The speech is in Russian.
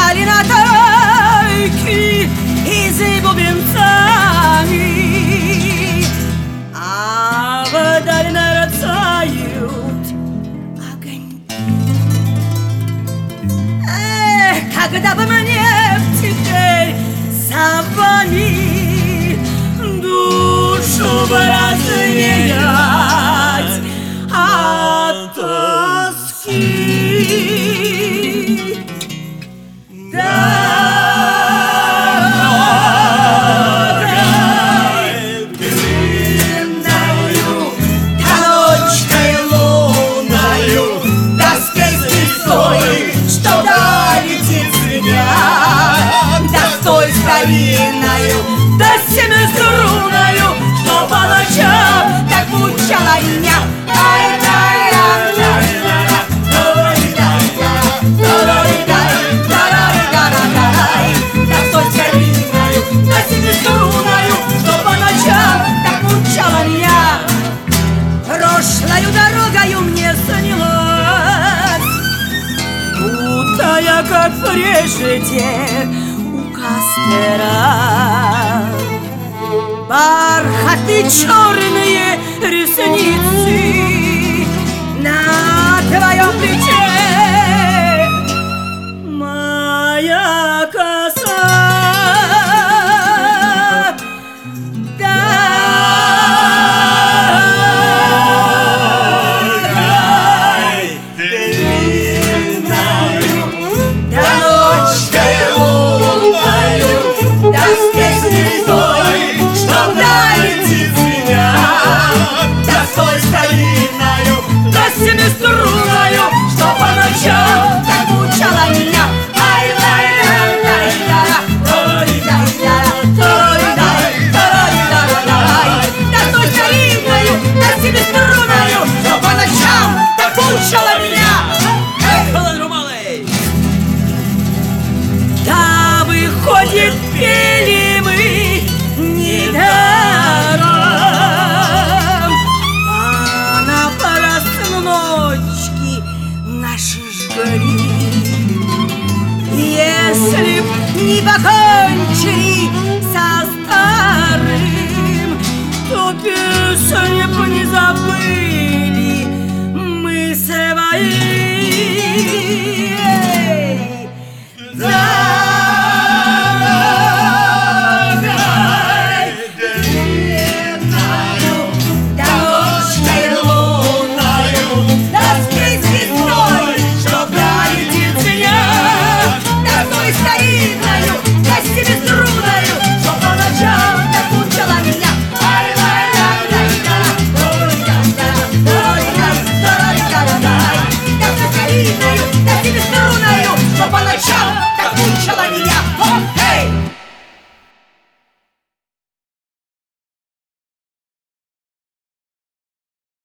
stali na tajki i z bubiencami, a wdali naracают огоньки. Когда бы мне теперь за вами душу бы развеять от тоски. Да семиструнною, что по ночам так мучала меня. Да той старинною, да семиструнною, что по ночам так мучала меня. Прошлою дорогою мне снилась, будто я, как прежде, Кастера. Бархатные черные ресницы на твоем плече, моя коса. Семиструнною, что по ночам так мучала меня. Да той старинною, да семиструнною, что по ночам так мучала меня. Да, выходит, пели мы недаром, наши жгли. Если б не покончили со старым, то песня б не забыла.